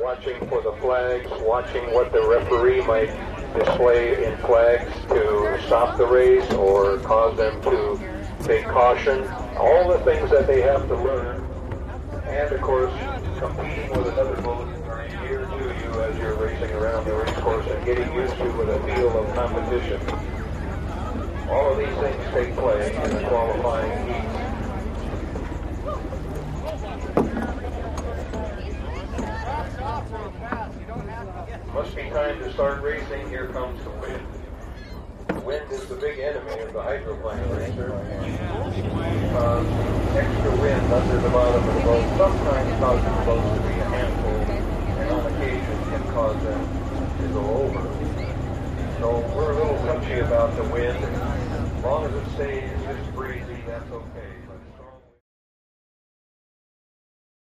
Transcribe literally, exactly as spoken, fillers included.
watching for the flags, watching what the referee might display in flags to stop the race or cause them to take caution. All the things that they have to learn. And of course, competing with another boat are dear to you as you're racing around the race course and getting used to with a feel of competition. All of these things take place in the qualifying heats. Must be time to start racing. Here comes the wind. The wind is the big enemy of the hydroplane racer. Because extra wind under the bottom of the boat sometimes causes the boats to be a handful, and on occasion can cause them to go over. So we're a little touchy about the wind. As long as it stays just breezy, that's okay.